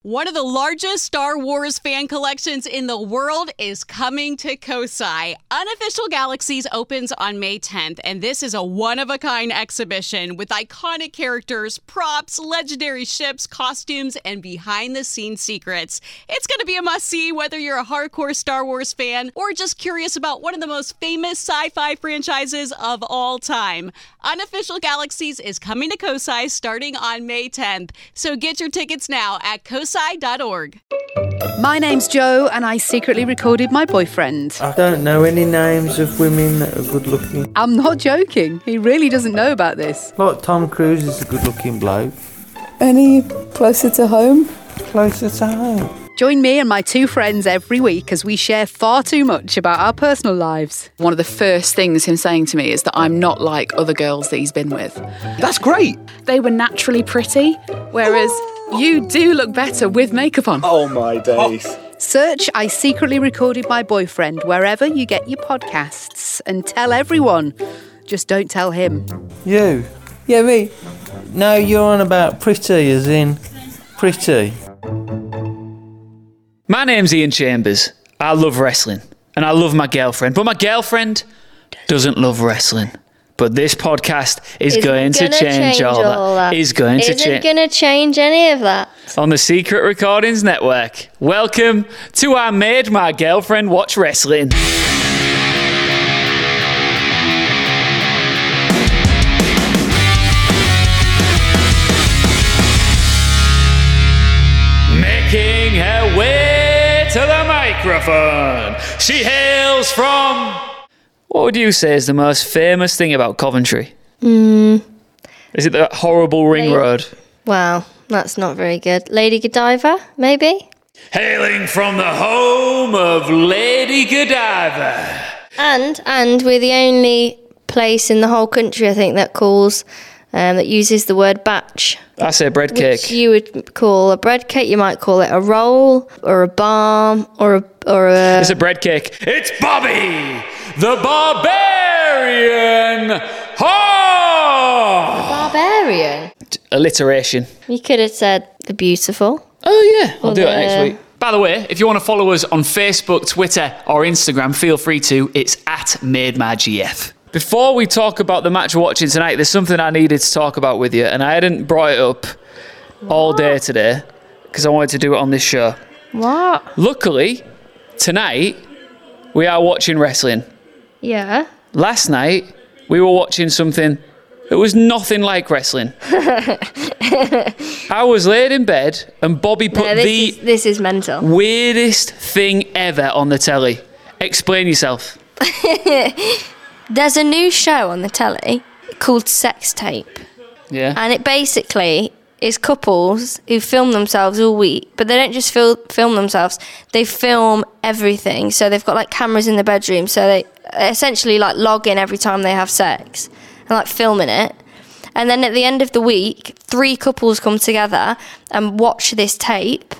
One of the largest Star Wars fan collections in the world is coming to Kosai. Unofficial Galaxies opens on May 10th, and this is a one-of-a-kind exhibition with iconic characters, props, legendary ships, costumes, and behind-the-scenes secrets. It's going to be a must-see whether you're a hardcore Star Wars fan or just curious about one of the most famous sci-fi franchises of all time. Unofficial Galaxies is coming to Kosai starting on May 10th, so get your tickets now at kosai.org. My name's Joe, and I secretly recorded my boyfriend. I don't know any names of women that are good looking. I'm not joking. He really doesn't know about this. Like Tom Cruise is a good looking bloke. Any closer to home? Closer to home. Join me and my two friends every week as we share far too much about our personal lives. One of the first things him saying to me is that I'm not like other girls that he's been with. That's great. They were naturally pretty, whereas you do look better with makeup on. Oh my days. Search I Secretly Recorded My Boyfriend wherever you get your podcasts and tell everyone. Just don't tell him. You? Yeah, me. No, you're on about pretty as in pretty. My name's Ian Chambers. I love wrestling, and I love my girlfriend, but my girlfriend doesn't love wrestling. But this podcast is going to change all that. Isn't going to change any of that. On the Secret Recordings Network. Welcome to I Made My Girlfriend Watch Wrestling. Making her way to the microphone, she hails from... What would you say is the most famous thing about Coventry? Is it the horrible ring road? Wow, that's not very good. Lady Godiva, maybe? Hailing from the home of Lady Godiva. And we're the only place in the whole country, I think, that calls... that uses the word batch. I say bread cake. Which you would call a bread cake. You might call it a roll or a balm or a. It's a bread cake. It's Bobby, the Barbarian. Oh! Barbarian. Alliteration. You could have said the beautiful. Oh yeah, I'll do it next week. By the way, if you want to follow us on Facebook, Twitter, or Instagram, feel free to. It's at MadeMyGF. Before we talk about the match we're watching tonight, there's something I needed to talk about with you, and I hadn't brought it up all day today because I wanted to do it on this show. What? Luckily, tonight, we are watching wrestling. Yeah. Last night, we were watching something that was nothing like wrestling. I was laid in bed, and Bobby put this is mental. Weirdest thing ever on the telly. Explain yourself. There's a new show on the telly called Sex Tape. Yeah. And it basically is couples who film themselves all week, but they don't just film themselves, they film everything. So they've got like cameras in the bedroom, so they essentially like log in every time they have sex and like filming it. And then at the end of the week, 3 couples come together and watch this tape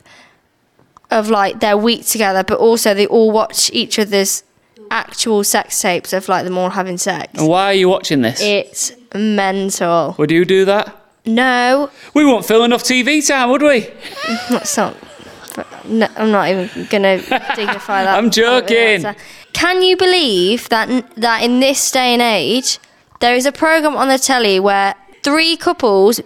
of like their week together, but also they all watch each other's actual sex tapes of like them all having sex. And why are you watching this? It's mental. Would you do that? No. We won't fill enough TV time, would we? That's not... No, I'm not even going to dignify that. I'm joking. Can you believe that in this day and age, there is a programme on the telly where 3 couples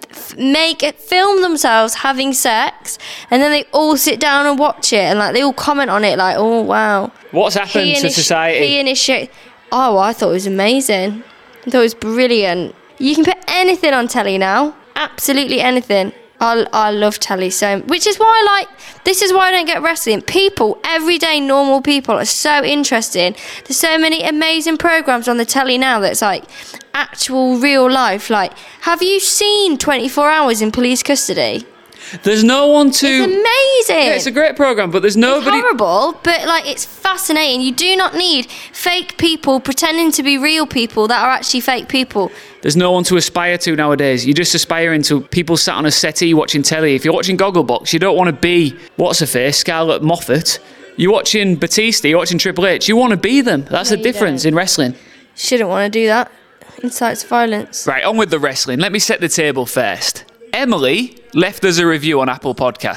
film themselves having sex, and then they all sit down and watch it, and like they all comment on it, like, "Oh wow, what's happened to society?" Oh, I thought it was amazing. I thought it was brilliant. You can put anything on telly now, absolutely anything. I love telly so, which is why this is why I don't get wrestling. People, everyday normal people, are so interesting. There's so many amazing programs on the telly now that's like actual real life. Like, have you seen 24 Hours in Police Custody? There's no one to... It's amazing. Yeah, it's a great programme, but there's nobody... It's horrible, but like it's fascinating. You do not need fake people pretending to be real people that are actually fake people. There's no one to aspire to nowadays. You're just aspiring to people sat on a settee watching telly. If you're watching Gogglebox, you don't want to be, what's-her-face, Scarlett Moffat. You're watching Batista, you're watching Triple H. You want to be them. That's the difference in wrestling. Shouldn't want to do that. Incites violence. Right, on with the wrestling. Let me set the table first. Emily left us a review on Apple Podcast.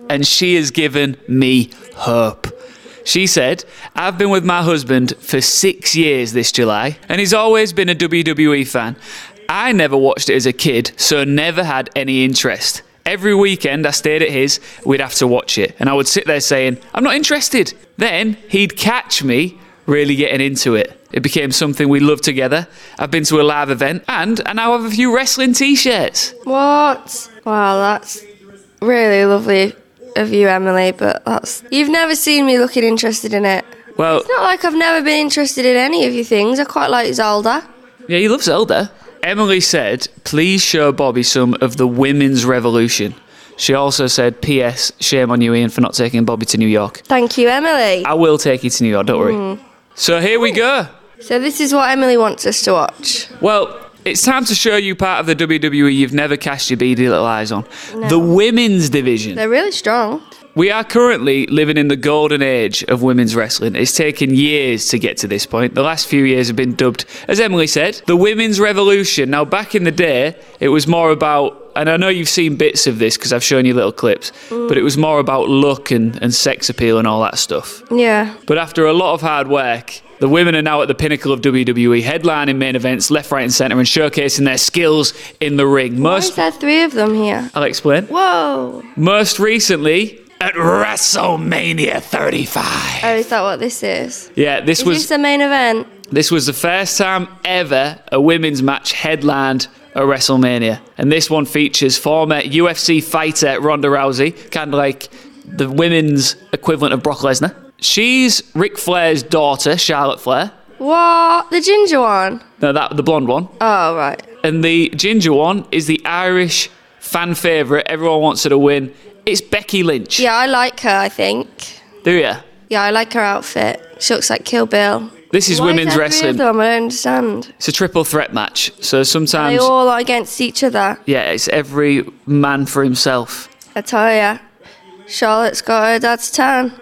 and she has given me hope. She said, I've been with my husband for 6 years this July, and he's always been a WWE fan. I never watched it as a kid, so never had any interest. Every weekend I stayed at his, we'd have to watch it, and I would sit there saying, I'm not interested. Then he'd catch me really getting into it. It became something we loved together. I've been to a live event, and I now have a few wrestling t-shirts. What? Wow, that's really lovely of you, Emily, but you've never seen me looking interested in it. Well, It's not like I've never been interested in any of your things. I quite like Zelda. yeah, you love Zelda. Emily said, please show Bobby some of the women's revolution. She also said, P.S. Shame on you, Ian, for not taking Bobby to New York. Thank you, Emily. I will take you to New York, don't worry. So here we go. So this is what Emily wants us to watch. Well, it's time to show you part of the WWE you've never cast your beady little eyes on. The women's division. They're really strong. We are currently living in the golden age of women's wrestling. It's taken years to get to this point. The last few years have been dubbed, as Emily said, the women's revolution. Now, back in the day, it was more about, and I know you've seen bits of this because I've shown you little clips, but it was more about look and sex appeal and all that stuff. Yeah. But after a lot of hard work, the women are now at the pinnacle of WWE, headlining main events left, right and centre and showcasing their skills in the ring. Why is there 3 of them here? I'll explain. Whoa. Most recently, at WrestleMania 35. Oh, is that what this is? Yeah, this Is was this the main event? this was the first time ever a women's match headlined a WrestleMania. And this one features former UFC fighter Ronda Rousey, kind of like the women's equivalent of Brock Lesnar. She's Ric Flair's daughter, Charlotte Flair. What? The ginger one? No, the blonde one. Oh, right. And the ginger one is the Irish fan favourite. Everyone wants her to win. It's Becky Lynch. Yeah, I like her, I think. Do you? Yeah, I like her outfit. She looks like Kill Bill. This is Why women's is there 3 wrestling. of them? I don't understand. It's a triple threat match. So They sometimes, all are against each other. yeah, it's every man for himself. I tell ya, Charlotte's got her dad's tan.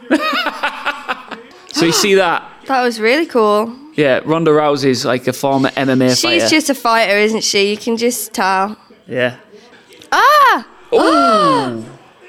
So you see that? That was really cool. Yeah, Ronda Rousey's like a former MMA fighter. She's just a fighter, isn't she? You can just tell. Yeah. Ah! Ooh.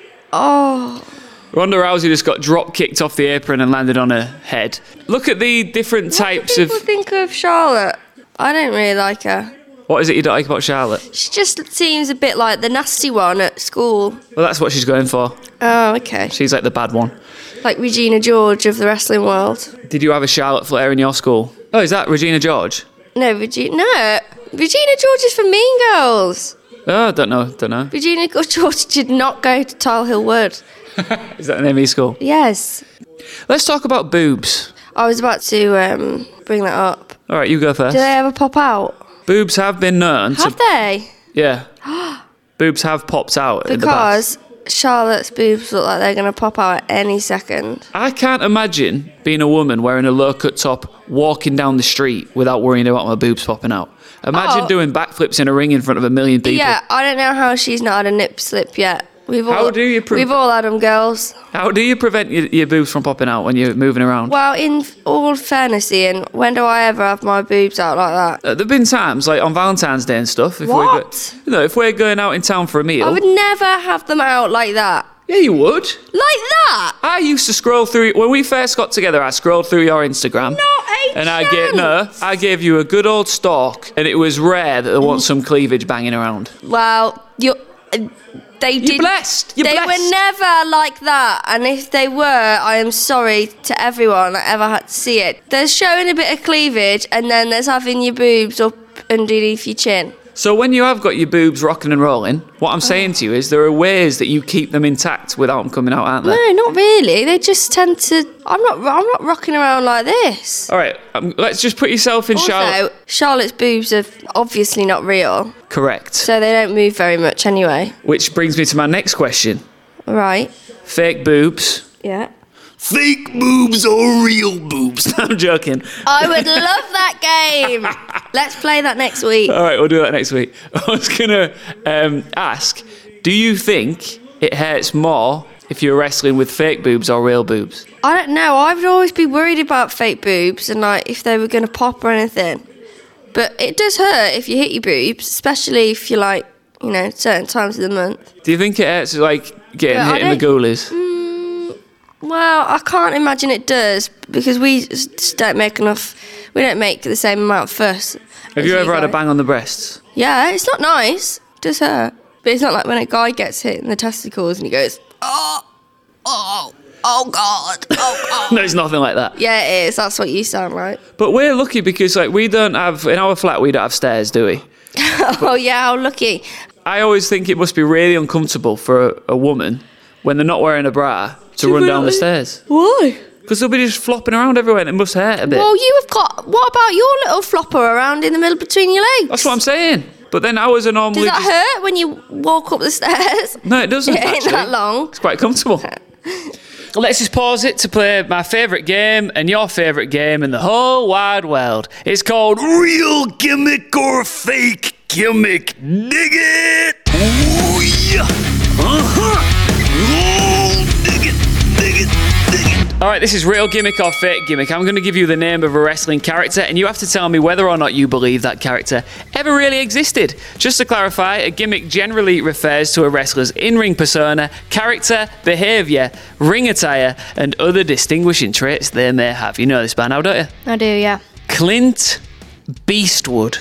Oh. Ronda Rousey just got drop kicked off the apron and landed on her head. Look at the different types People of. think of Charlotte. I don't really like her. What is it you don't like about Charlotte? She just seems a bit like the nasty one at school. Well, that's what she's going for. Oh, okay. She's like the bad one. Like Regina George of the wrestling world. Did you have a Charlotte Flair in your school? Oh, is that Regina George? No, Regina George is from Mean Girls. Oh, don't know. Regina George did not go to Tile Hill Wood. Is that the name of your school? Yes. Let's talk about boobs. I was about to bring that up. All right, you go first. Do they ever pop out? Boobs have been known Have to. they? Yeah. Boobs have popped out in the past. Because Charlotte's boobs look like they're going to pop out at any second. I can't imagine being a woman wearing a low-cut top, walking down the street without worrying about my boobs popping out. Imagine Oh. doing backflips in a ring in front of a million people. Yeah, I don't know how she's not had a nip slip yet. We've How all, do you We've all had them, girls. How do you prevent your boobs from popping out when you're moving around? Well, in all fairness, Ian, when do I ever have my boobs out like that? There've been times, like on Valentine's Day and stuff. If What? if we're going out in town for a meal. I would never have them out like that. Yeah, you would. Like that? I used to scroll through when we first got together. I scrolled through your Instagram, Not a and chance. I gave you a good old stalk, and it was rare that there wasn't some cleavage banging around. Well, they did. You're blessed. You're They blessed. were never like that, and if they were, I am sorry to everyone that ever had to see it. There's showing a bit of cleavage, and then there's having your boobs up underneath your chin. So when you have got your boobs rocking and rolling, what I'm saying to you is there are ways that you keep them intact without them coming out, aren't there? No, not really. They just tend to. I'm not rocking around like this. All right, let's just put yourself in Charlotte. Also, Charlotte's boobs are obviously not real, Correct. so they don't move very much anyway. Which brings me to my next question. Right. Fake boobs. Yeah. Fake boobs or real boobs? I'm joking. I would love that game. Let's play that next week. All right, we'll do that next week. I was going to ask, do you think it hurts more if you're wrestling with fake boobs or real boobs? I don't know. I would always be worried about fake boobs and like if they were going to pop or anything. But it does hurt if you hit your boobs, especially if you're like, certain times of the month. Do you think it hurts, like, getting Yeah, I hit in the don't- goalies? Well, I can't imagine it does because we just don't make enough. We don't make the same amount of fuss. Have as you ever had a guys. bang on the breasts? Yeah, it's not nice. It does hurt. But it's not like when a guy gets hit in the testicles and he goes, oh God, oh God. No, it's nothing like that. Yeah, it is. That's what you sound like. But we're lucky because like we don't have in our flat we don't have stairs, do we? Oh yeah, how lucky. I always think it must be really uncomfortable for a woman when they're not wearing a bra to run down the stairs. Why? Because they'll be just flopping around everywhere and it must hurt a bit. Well, you have got. What about your little flopper around in the middle between your legs? That's what I'm saying. But then ours are normally Does that hurt when you walk up the stairs? No, it doesn't. It ain't actually. that long. It's quite comfortable. Let's just pause it to play my favourite game and your favourite game in the whole wide world. It's called Real Gimmick or Fake Gimmick. Dig it! Ooh, yeah. Dig it, dig it, dig it. All right, this is Real Gimmick or Fake Gimmick. I'm going to give you the name of a wrestling character, and you have to tell me whether or not you believe that character ever really existed. Just to clarify, a gimmick generally refers to a wrestler's in-ring persona, character, behaviour, ring attire, and other distinguishing traits they may have. You know this by now, don't you? I do, yeah. Clint Beastwood.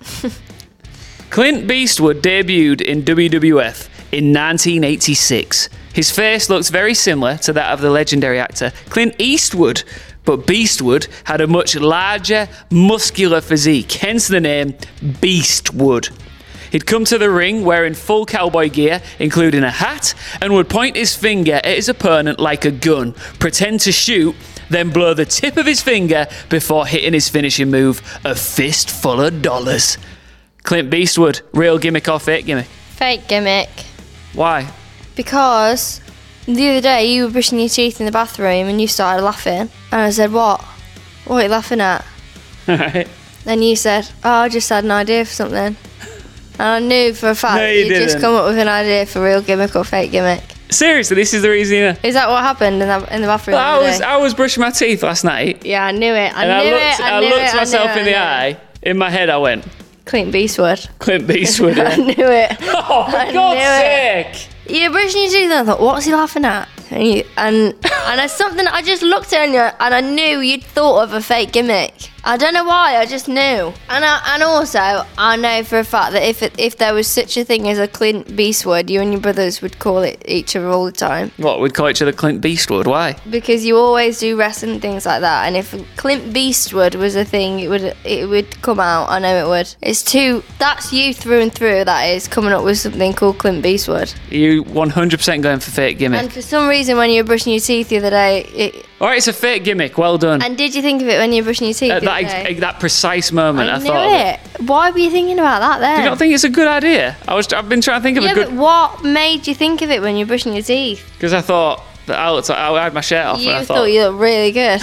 Clint Beastwood debuted in WWF in 1986. His face looks very similar to that of the legendary actor Clint Eastwood, but Beastwood had a much larger, muscular physique, hence the name Beastwood. He'd come to the ring wearing full cowboy gear, including a hat, and would point his finger at his opponent like a gun, pretend to shoot, then blow the tip of his finger before hitting his finishing move, a fist full of dollars. Clint Beastwood, real gimmick or fake gimmick? Fake gimmick. Why? Because the other day you were brushing your teeth in the bathroom and you started laughing. And I said, what? What are you laughing at? Alright. Then you said, oh, I just had an idea for something. And I knew for a fact No, that you you'd just didn't. come up with an idea for real gimmick or fake gimmick. Seriously, this is the reason. Is that what happened in the bathroom? the other day? I was brushing my teeth last night, Yeah, I knew it. and I looked myself in the eye. In my head, I went, Clint Beastwood. Clint Beastwood. I knew it. Oh, for I God's knew it. sake! You're brushing your teeth and I thought, what's he laughing at? And it's something I just looked at you and I knew you'd thought of a fake gimmick. I don't know why, I just knew. And also, I know for a fact that if there was such a thing as a Clint Beastwood, you and your brothers would call it each other all the time. What, we'd call each other Clint Beastwood? Why? Because you always do wrestling things like that. And if Clint Beastwood was a thing, it would come out. I know it would. That's you through and through, that is, coming up with something called Clint Beastwood. Are you 100% going for fake gimmick? And for some reason, when you were brushing your teeth the other day, Alright, it's a fake gimmick, well done. and did you think of it when you were brushing your teeth? At the other day? that precise moment, I I knew thought of it. it. Why were you thinking about that then? Do you not think it's a good idea? I've been trying to think of yeah, a good... but what made you think of it when you were brushing your teeth? Because I thought that I had my shirt off You and I thought thought... you looked really good.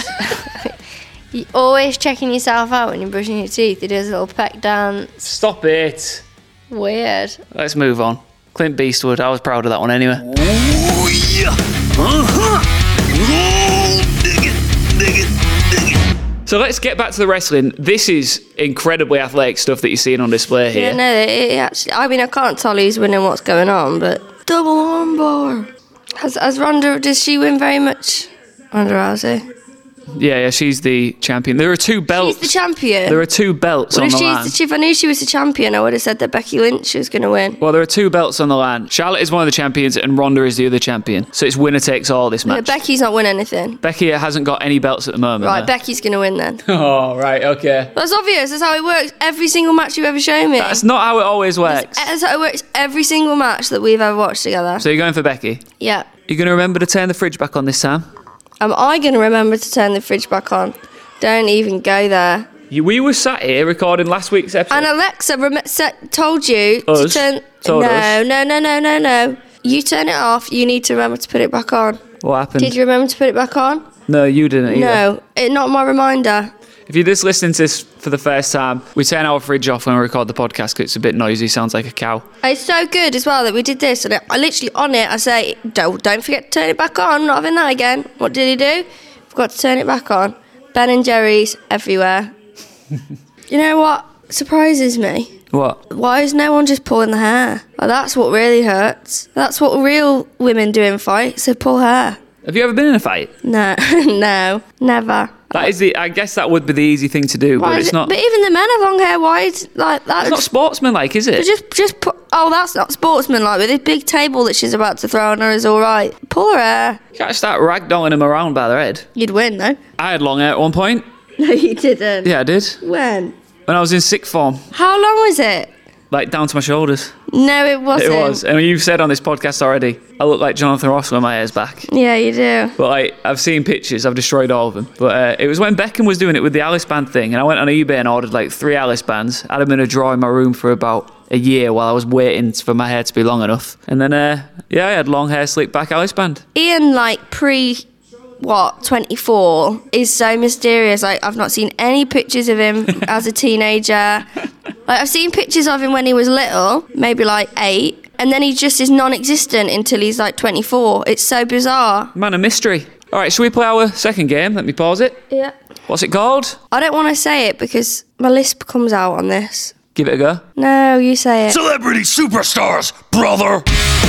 You're always checking yourself out when you're brushing your teeth. You do a little peck dance. Stop it. Weird. Let's move on. Clint Beastwood, I was proud of that one anyway. So let's get back to the wrestling. This is incredibly athletic stuff that you're seeing on display Yeah, here. no, it actually. I mean, I can't tell who's winning what's going on, but double armbar. Has Ronda? Does she win very much? Ronda Rousey. Yeah, she's the champion. There are two belts. She's the champion. There are two belts Well, on if the line. if I knew she was the champion, I would have said that Becky Lynch was going to win. Well, there are two belts on the line. Charlotte is one of the champions and Ronda is the other champion. So it's winner takes all this Yeah, match. Becky's not win anything. Becky hasn't got any belts at the moment. Right, no. Becky's going to win then. Oh, right, okay. That's obvious. That's how it works. Every single match you've ever shown me. That's not how it always works. That's how it works. Every single match that we've ever watched together. So you're going for Becky. Yeah. You're going to remember to turn the fridge back on this time? Am I going to remember to turn the fridge back on? Don't even go there. We were sat here recording last week's episode. And Alexa told you Us? to turn. Told us. No. You turn it off. You need to remember to put it back on. What happened? Did you remember to put it back on? No, you didn't either. No, not my reminder. If you're just listening to this for the first time, we turn our fridge off when we record the podcast because it's a bit noisy, sounds like a cow. It's so good as well that we did this. And I literally on it, I say, don't forget to turn it back on. Not having that again. What did he do? Forgot to turn it back on. Ben and Jerry's everywhere. You know what? surprises me? What? Why is no one just pulling the hair? Like, that's what really hurts. That's what real women do in fights. They pull hair. Have you ever been in a fight? No, no, never. That is I guess that would be the easy thing to do, but it's not. But even the men have long hair. Why like that? It's not sportsmanlike, is it? Just put. Oh, that's not sportsmanlike. With this big table that she's about to throw on her is all right. Pull her hair. You can't start ragdolling them around by their head. You'd win, though. I had long hair at one point. No, you didn't. Yeah, I did. When? When I was in sixth form. How long was it? Like down to my shoulders. No, it wasn't. It was. I mean, you've said on this podcast already, I look like Jonathan Ross when my hair's back. Yeah, you do. But like, I've seen pictures, I've destroyed all of them. But it was when Beckham was doing it with the Alice band thing, and I went on eBay and ordered like 3 Alice bands. I had them in a drawer in my room for about a year while I was waiting for my hair to be long enough. And then, I had long hair, slick back Alice band. Ian, like, 24 is so mysterious. Like, I've not seen any pictures of him as a teenager. Like, I've seen pictures of him when he was little, maybe like 8, and then he just is non-existent until he's like 24. It's so bizarre. Man, a mystery. All right, shall we play our second game? Let me pause it. Yeah. What's it called? I don't want to say it because my lisp comes out on this. Give it a go. No, you say it. Celebrity superstars, brother.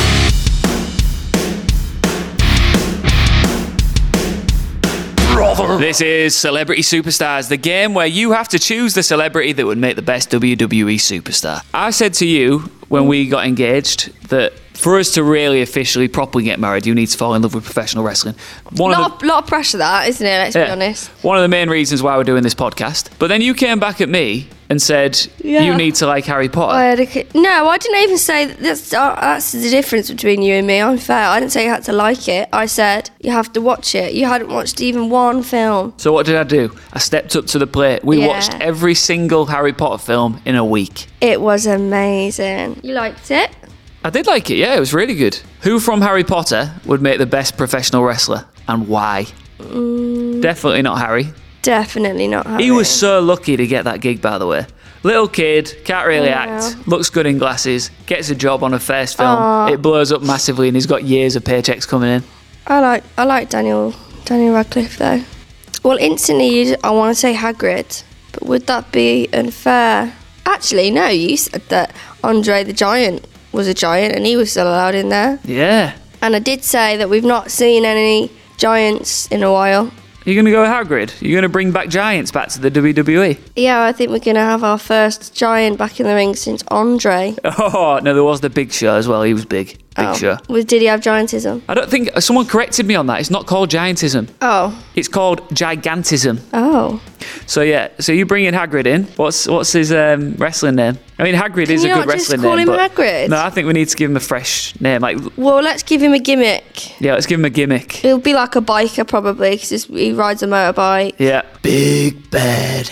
This is Celebrity Superstars, the game where you have to choose the celebrity that would make the best WWE superstar. I said to you when we got engaged that for us to really officially properly get married, you need to fall in love with professional wrestling. Lot of pressure, that, isn't it? Let's be honest. One of the main reasons why we're doing this podcast. But then you came back at me and said you need to like Harry Potter. No, I didn't even say that's the difference between you and me. I'm fair. I didn't say you had to like it. I said you have to watch it. You hadn't watched even one film. So what did I do? I stepped up to the plate. We watched every single Harry Potter film in a week. It was amazing. You liked it? I did like it, yeah, it was really good. Who from Harry Potter would make the best professional wrestler and why? Definitely not Harry. Definitely not Harry. He was so lucky to get that gig, by the way. Little kid, can't really act, looks good in glasses, gets a job on a first film, it blows up massively and he's got years of paychecks coming in. I like Daniel Radcliffe though. Well, instantly I want to say Hagrid, but would that be unfair? Actually, no, you said that Andre the Giant was a giant and he was still allowed in there. Yeah. And I did say that we've not seen any giants in a while. You're going to go with Hagrid? You're going to bring back giants back to the WWE? Yeah, I think we're going to have our first giant back in the ring since Andre. Oh, no, there was the Big Show as well. He was big. Big Show. Did he have giantism? I don't think... Someone corrected me on that. It's not called giantism. Oh. It's called gigantism. Oh. So, yeah. So, you bring in Hagrid in. What's his wrestling name? I mean, Hagrid is a good wrestling name. Can you not just call him Hagrid? No, I think we need to give him a fresh name. Well, let's give him a gimmick. Yeah, let's give him a gimmick. He'll be like a biker, probably, because he rides a motorbike. Yeah. Big Bad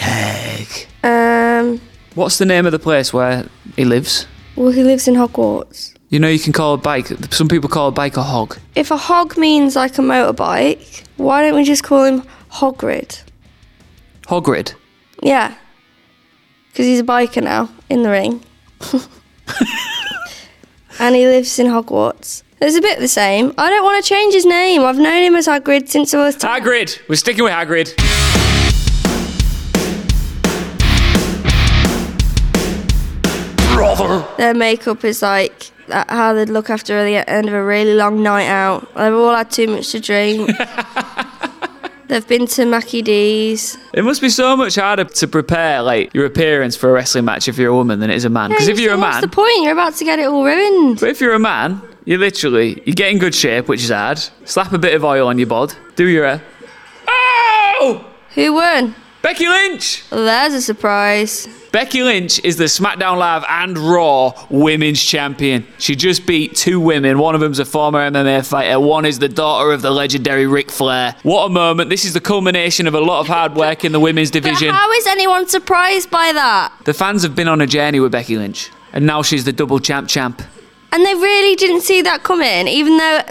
Hag. What's the name of the place where he lives? Well, he lives in Hogwarts. You know, you can call a bike... Some people call a bike a hog. If a hog means like a motorbike, why don't we just call him Hogrid? Hogrid? Yeah. Because he's a biker now, in the ring. And he lives in Hogwarts. It's a bit the same. I don't want to change his name. I've known him as Hagrid since I was... Hagrid! We're sticking with Hagrid. Brother. Their makeup is like how they'd look after the end of a really long night out. They've all had too much to drink. They've been to Mackie D's. It must be so much harder to prepare like your appearance for a wrestling match if you're a woman than it is a man. Because if you're a man... What's the point? You're about to get it all ruined. But if you're a man, you get in good shape, which is hard. Slap a bit of oil on your bod. Do your hair. Oh! Who won? Becky Lynch! Well, there's a surprise. Becky Lynch is the SmackDown Live and Raw Women's Champion. She just beat 2 women. One of them's a former MMA fighter. One is the daughter of the legendary Ric Flair. What a moment. This is the culmination of a lot of hard work in the women's division. But how is anyone surprised by that? The fans have been on a journey with Becky Lynch. And now she's the double champ. And they really didn't see that coming, even though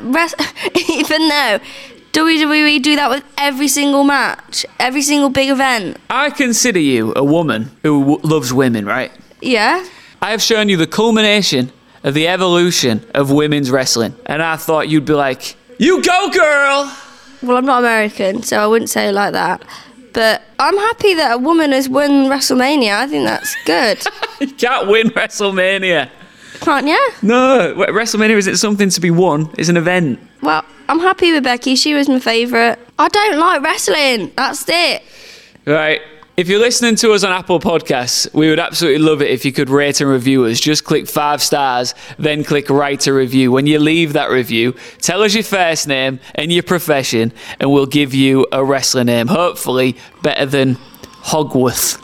WWE do that with every single match, every single big event. I consider you a woman who loves women, right? Yeah. I have shown you the culmination of the evolution of women's wrestling. And I thought you'd be like, you go, girl! Well, I'm not American, so I wouldn't say it like that. but I'm happy that a woman has won WrestleMania. I think that's good. You can't win WrestleMania. Can't you? No, WrestleMania isn't something to be won. It's an event. Well, I'm happy with Becky. She was my favourite. I don't like wrestling. That's it. Right. If you're listening to us on Apple Podcasts, we would absolutely love it if you could rate and review us. Just click 5 stars, then click write a review. When you leave that review, tell us your first name and your profession, and we'll give you a wrestler name. Hopefully better than Hogwarts.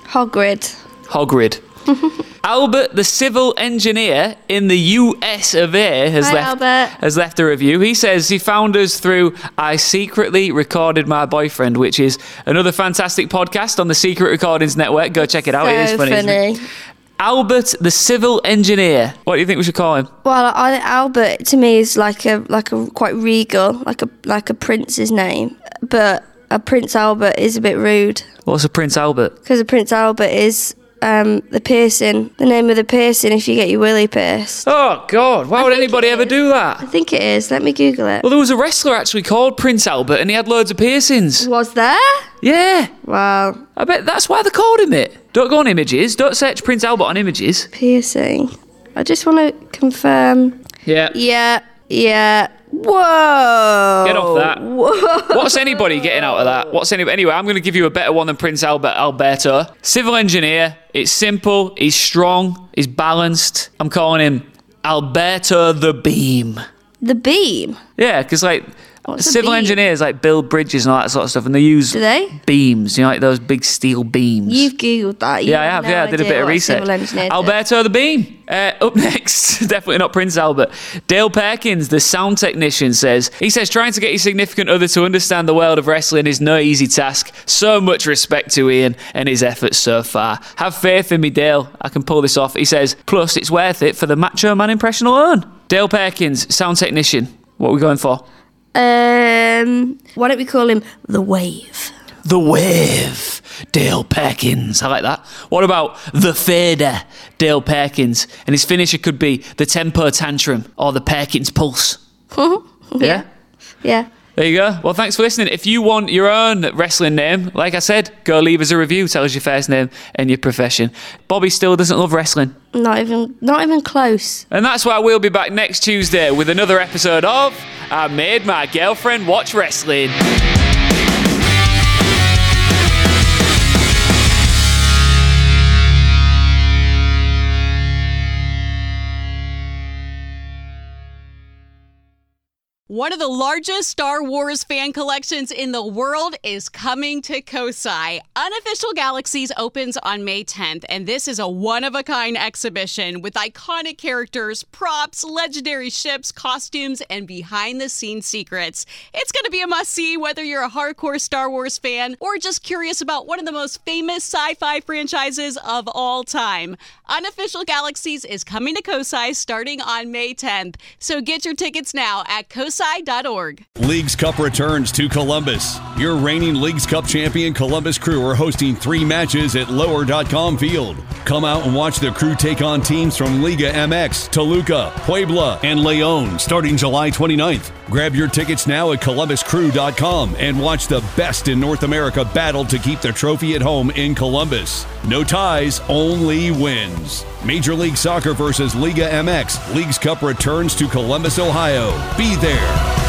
Hogrid. Albert, the civil engineer in the US of A, has left a review. He says he found us through I Secretly Recorded My Boyfriend, which is another fantastic podcast on the Secret Recordings Network. Go check it out. It is funny. Isn't it? Albert, the civil engineer. What do you think we should call him? Well, Albert to me is like a quite regal, like a prince's name, but a Prince Albert is a bit rude. What's a Prince Albert? Because a Prince Albert is the piercing, the name of the piercing if you get your willy pierced. Oh, God. Why would anybody ever do that? I think it is. Let me Google it. Well, there was a wrestler actually called Prince Albert and he had loads of piercings. Was there? Yeah. Wow. I bet that's why they called him it. Don't go on images. Don't search Prince Albert on images. Piercing. I just want to confirm. Yeah. Yeah. Whoa. Get off that. Whoa. What's anybody getting out of that? Anyway, I'm going to give you a better one than Prince Alberto. Civil engineer. It's simple. He's strong. He's balanced. I'm calling him Alberto the Beam. The Beam? Yeah, because civil engineers build bridges and all that sort of stuff, and they use beams, like those big steel beams. You've Googled that. I have. I did a bit of research. Alberto the Beam. Up next, definitely not Prince Albert. Dale Perkins, the sound technician, says trying to get your significant other to understand the world of wrestling is no easy task. So much respect to Ian and his efforts so far. Have faith in me, Dale. I can pull this off. He says, plus it's worth it for the Macho Man impression alone. Dale Perkins, sound technician. What are we going for? Why don't we call him The Wave? The Wave, Dale Perkins. I like that. What about The Fader, Dale Perkins? And his finisher could be the Tempo Tantrum or the Perkins Pulse. Yeah? Yeah. There you go. Well, thanks for listening. If you want your own wrestling name, like I said, go leave us a review. Tell us your first name and your profession. Bobby still doesn't love wrestling. Not even close. And that's why we'll be back next Tuesday with another episode of I Made My Girlfriend Watch Wrestling. One of the largest Star Wars fan collections in the world is coming to Kosai. Unofficial Galaxies opens on May 10th, and this is a one-of-a-kind exhibition with iconic characters, props, legendary ships, costumes, and behind-the-scenes secrets. It's going to be a must-see whether you're a hardcore Star Wars fan or just curious about one of the most famous sci-fi franchises of all time. Unofficial Galaxies is coming to Kosai starting on May 10th, so get your tickets now at Kosai.org. Leagues Cup returns to Columbus. Your reigning Leagues Cup champion Columbus Crew are hosting 3 matches at Lower.com Field. Come out and watch the Crew take on teams from Liga MX, Toluca, Puebla, and León starting July 29th. Grab your tickets now at ColumbusCrew.com and watch the best in North America battle to keep the trophy at home in Columbus. No ties, only wins. Major League Soccer versus Liga MX. Leagues Cup returns to Columbus, Ohio. Be there.